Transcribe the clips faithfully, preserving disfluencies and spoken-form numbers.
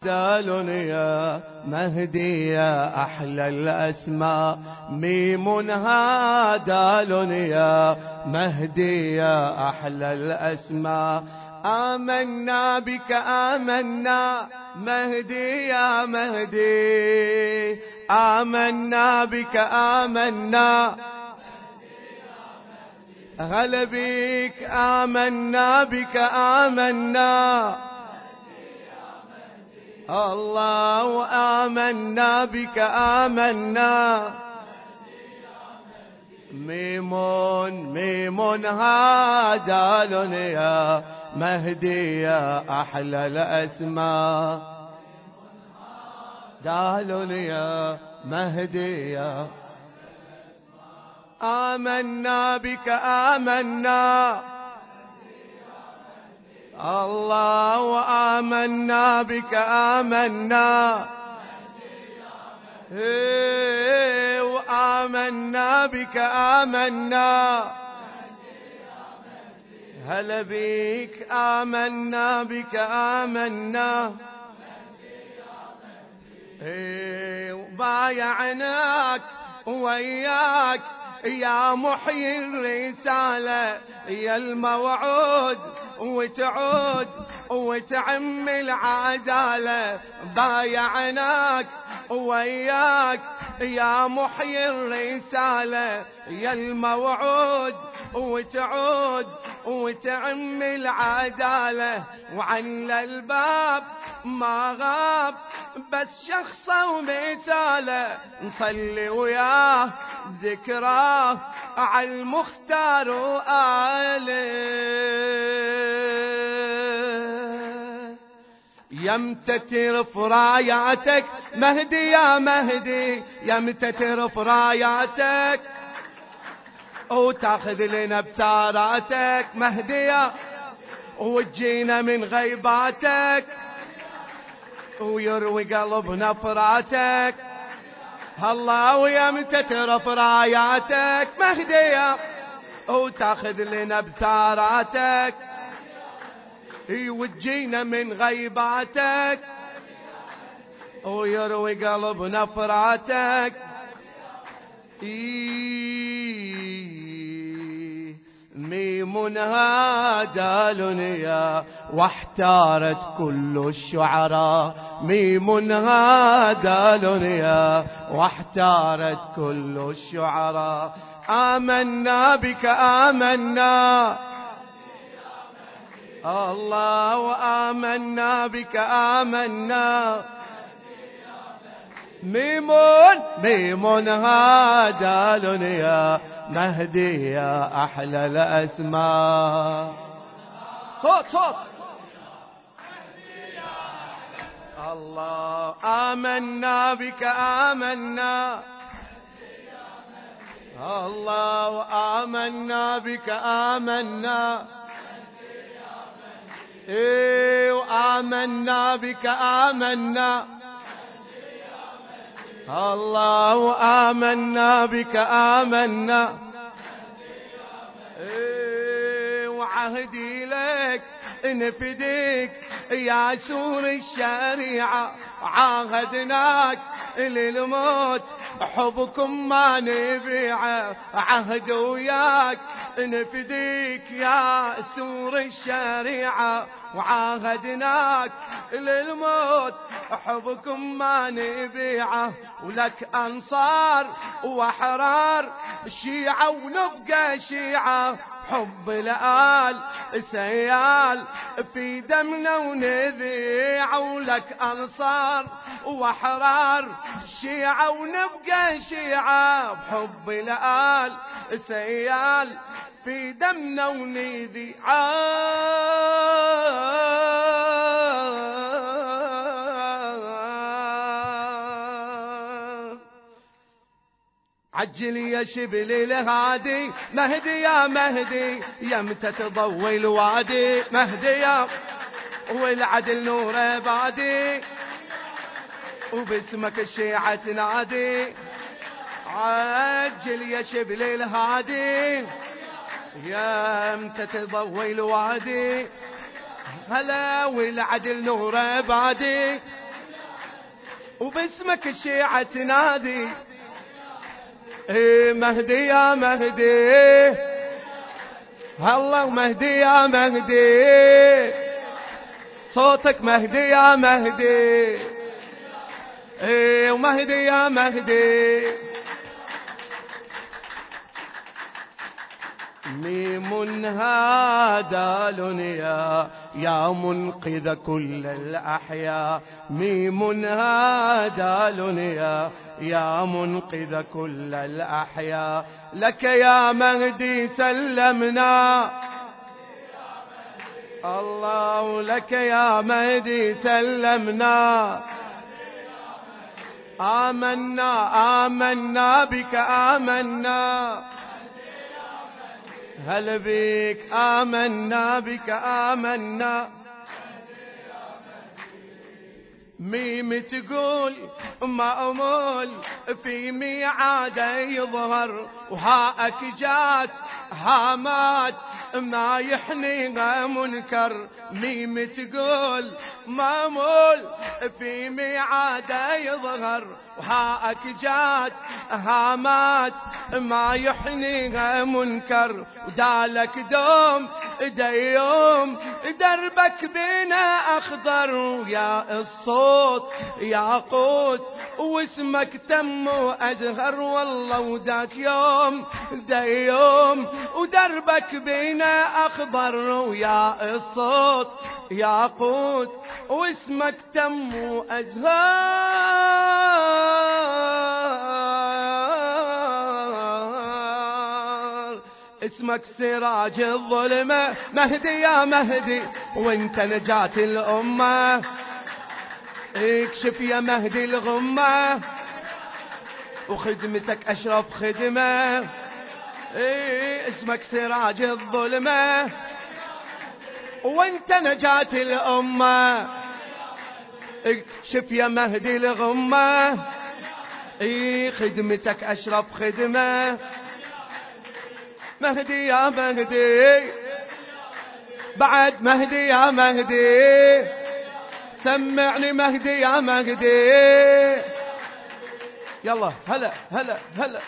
دال يا مهدي يا أحلى الأسماء ميمها دال يا مهدي يا أحلى الأسماء آمنا بك آمنا مهدي يا مهدي آمنا بك آمنا هلا بك آمنا بك آمنا الله آمنا بك آمنا ميمون ميمون هادال يا مهدي يا أحلى الأسماء دال يا مهدي يا آمنا بك آمنا الله وآمنا بك آمنا وآمنا بك آمنا هلا بك آمنا بك آمنا وبايعناك وياك يا محيي الرسالة يا الموعود وتعود وتعم العدالة بايعناك وياك يا محيي الرسالة يا الموعود وتعود وتعم العدالة وعن الباب ما غاب بس شخصه ومثاله نصلي وياه ذكراه على المختار وآله يمتى ترف راياتك مهدي يا مهدي يمتى ترف راياتك وتاخذ لنا بثاراتك مهدي وتجينا من غيباتك ويروي قلبنا فراتك الله ويمتى ترف راياتك مهدي وتاخذ لنا بثاراتك وتجينا من غيباتك ويروي قلبنا فراتك ميم هادال يا واحتارت كل الشعراء ميم هادال يا واحتارت كل الشعراء آمنا بك آمنا الله وآمنا بك آمنا ميمون ميمون هادال يا مهدي يا أحلى الأسماء صوت صوت الله آمنا بك آمنا الله وآمنا بك آمنا إيه وآمنا بك آمنا الله وآمنا بك آمنا إيه وعهدي لك نفديك يا سور الشريعة عاهدناك للموت حبكم ما نبيعه عهد وياك نفديك يا سور الشريعة وعاهدناك للموت حبكم ما نبيعه ولك أنصار وأحرار شيعة ونبقى شيعة حب الآل سيال في دمنا ونذيع ولك أنصار وأحرار شيعة ونبقى شيعة بحب الآل سيال في دمنا ونذيع عجل يا شبل الهادي مهدي يا مهدي يمتى تضوي الوادي مهدي يا والعدل نور بادي وباسمك الشيعة تنادي عجل يا شبل الهادي يمتى تضوي الوادي هلا والعدل نور بادي وباسمك الشيعة تنادي ايه مهدي يا مهدي هلا مهدي يا مهدي صوتك مهدي يا مهدي ايه ومهدي يا مهدي ميم هادال يا يا منقذ كل الأحياء ميم هادال يا يا منقذ كل الأحياء لك يا مهدي سلمنا الله لك يا مهدي سلمنا آمنا آمنا بك آمنا هل بك آمنا بك آمنا ميم تقول مأمول في ميعاد يظهر وهاك جات هامات ما يحنيها منكر ميم تقول مأمول في ميعاد يظهر وهاك جات هامات ما يحنيها منكر ودالك دوم ديوم دربك بينا أخضر يا الصوت ياقوت واسمك تم أزهر والله وداك يوم ديوم ودربك بينا أخضر يا الصوت ياقوت واسمك تم أزهار اسمك سراج الظلمة مهدي يا مهدي وانت نجاة الأمة اكشف يا مهدي الغمة وخدمتك أشرف خدمة ايه اسمك سراج الظلمة وانت نجاة الأمة اكشف يا مهدي الغمة ايه خدمتك أشرف خدمة مهدي يا مهدي بعد مهدي يا مهدي سمعني مهدي يا مهدي يلا هلا هلا هلا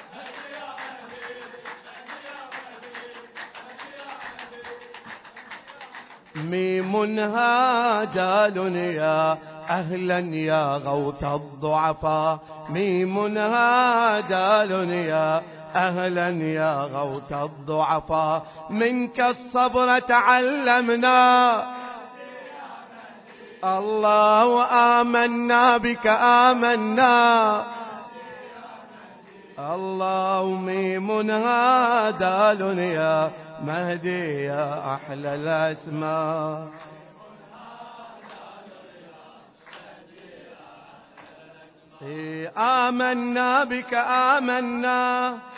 ميم هادال يا أهلا يا غوث الضعفاء ميم هادال يا أهلا يا غوث الضعفاء منك الصبر تعلمنا الله آمنا بك آمنا الله ميم هادال يا مهدي يا أحلى الأسماء آمنا بك آمنا